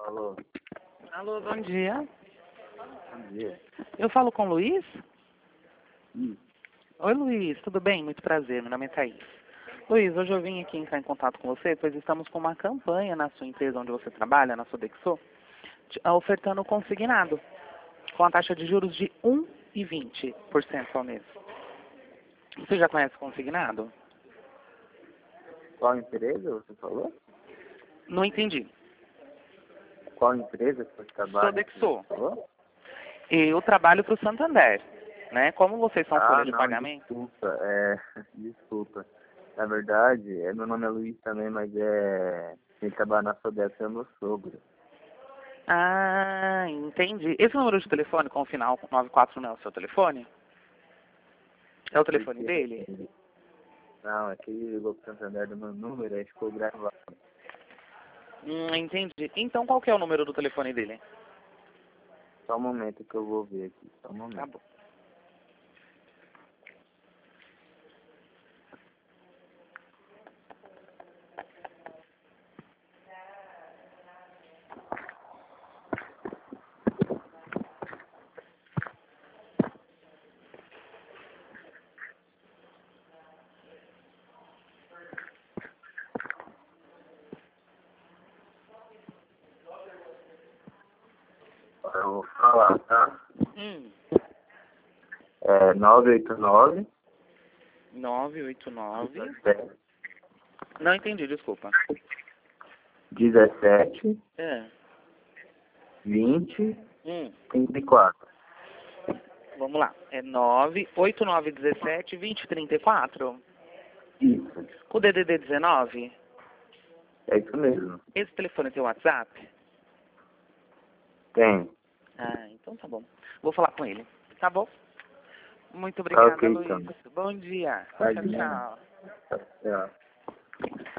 Alô, Alô, bom dia. bom dia. Eu falo com o Luiz? Ih, Oi, Luiz, tudo bem? Muito prazer, meu nome é Thaís. Luiz, hoje eu vim aqui entrar em contato com você, pois estamos com uma campanha na sua empresa onde você trabalha, na Sodexo, ofertando consignado, com a taxa de juros de 1,20% ao mês. Você já conhece consignado? qual empresa você falou? Não entendi. Qual empresa que você trabalha? Sodexo. Você falou? Eu trabalho para o Santander, né? Como vocês são folha de Não, pagamento? desculpa, desculpa. Na verdade, meu nome é Luiz também, mas quem trabalha na Sodexo é meu sogro. Ah, entendi. Esse número de telefone com o final 94 não é o seu telefone? É o telefone Porque dele? Não, é que ele ligou pro Santander do meu número, aí ficou gravado. Entendi. Então qual que é o número do telefone dele? Só um momento que eu vou ver aqui, só um Tá momento. bom. Eu vou falar, tá? Hum. É 989 989. 17 Não entendi, desculpa. 17 É. 20 Hum. 34. Vamos lá. É 989172034. Isso, O DDD 19. é isso mesmo. Esse telefone tem WhatsApp? Tem. Ah, então tá bom. Vou falar com ele. Tá bom? Muito Tá obrigada, ok, Luiz. então. Bom dia. Tá Tchau, de nada. tchau. Tchau.